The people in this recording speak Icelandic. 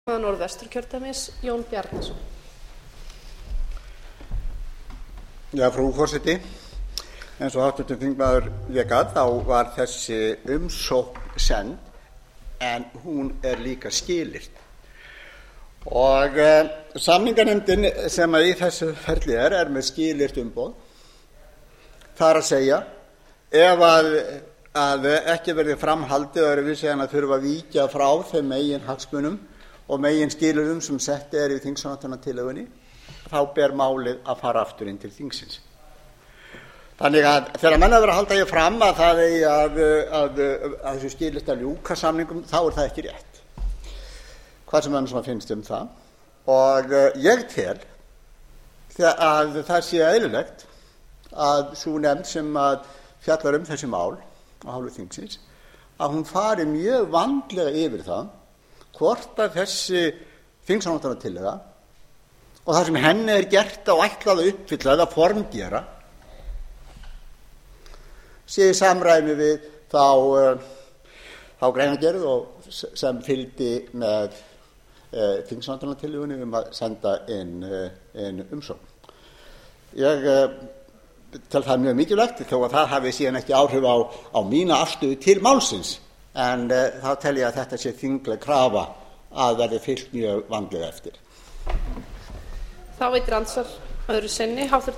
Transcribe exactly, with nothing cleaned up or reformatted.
Norðvesturkjördæmis, Jón Bjarnason. Já, frú forseti, eins og háttvirtur þingmaður vék að, þá var þessi umsókn send, en hún er líka skilyrt. Og uh, samninganefndin sem í þessu ferli er, er með skilyrt umboð. Það er að segja, ef að, að ekki verði framhaldið öðruvísi en að þurfa að víkja frá þeim megin hagsmunum og megin skilyrðum sem sett er í þingsályktunartillögunni, þá ber málið að fara aftur inn til þingsins. Þannig að þegar menn að vera að halda ég fram að það eigi að, að, að, að þessu skilyrta ljúka samningum, þá er það ekki rétt. Hvað sem enn sem finnst um það. Og ég tel að það sé eðlilegt að sú nefnd sem að fjallar um þessi mál á hálfu þingsins, að hún fari mjög vandlega yfir það hvort að þessi þingsályktunartillaga og það sem henni er gert og ætlað að uppfylla eða formgera sé í samræmi við þá, þá greinargerð og sem fylgdi með e, þingsályktunartillögunni um að senda inn, inn umsókn. Ég e, tel það mjög mikilvægt þó að það hafi síðan ekki áhrif á, á mína afstöðu til málsins, en e, þá tel ég að þetta sé þingleg krafa að verði fylgt mjög vandlega eftir. Þá veitir andsvar öðru sinni háttvirtur